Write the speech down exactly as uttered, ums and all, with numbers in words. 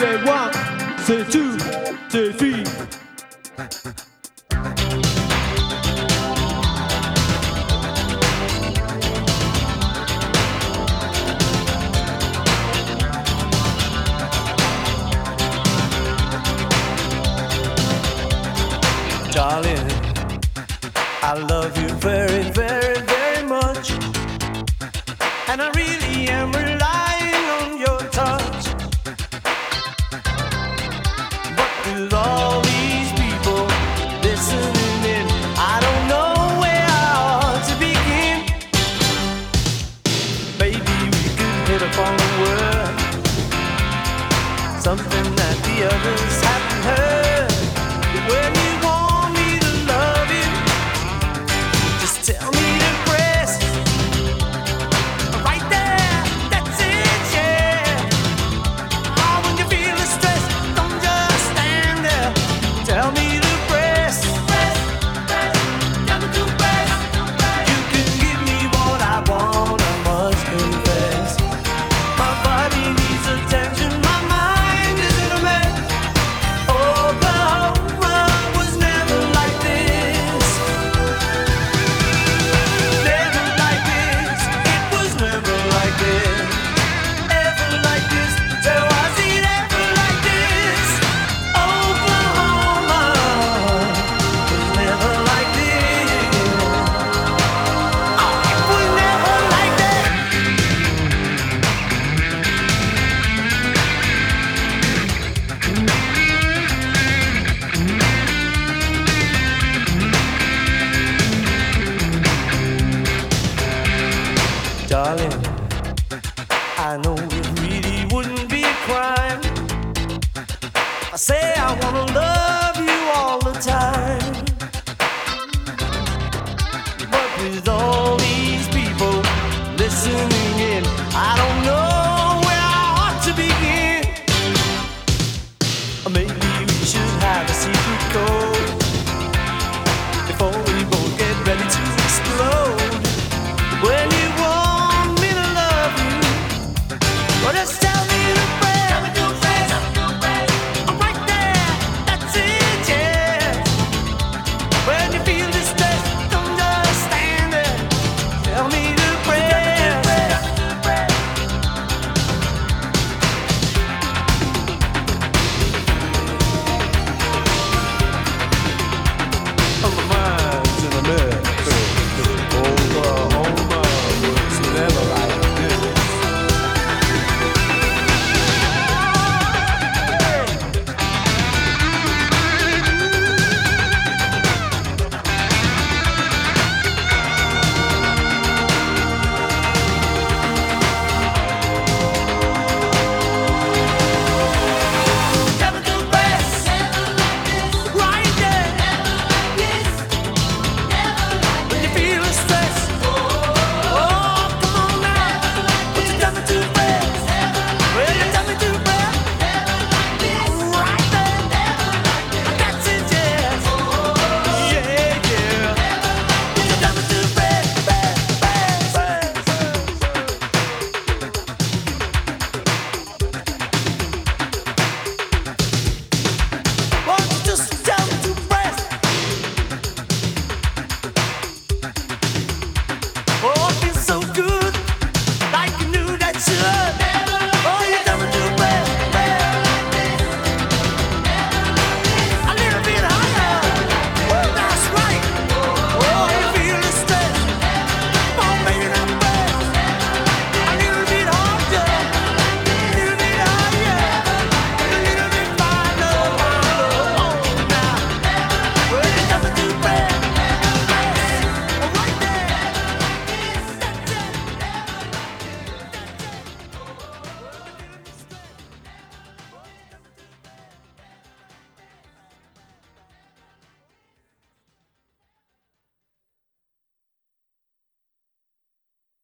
C'est one, c'est two, c'est three. Darling, I love you very, very, very much, and I really am relying on your touch. But with all these people listening in, I don't know where I ought to begin. Maybe we could hit upon a word, something that the others haven't heard. When you tell me to press right there, that's it, yeah. Oh, when you feel the stress, don't just stand there. Tell me to press, press, press, tell me to press. You can give me what I want, I must confess. My body needs attention, my mind is in a mess. Oklahoma was never like this. Darling, I know it really wouldn't be a crime. I say I wanna love you all the time, but with all these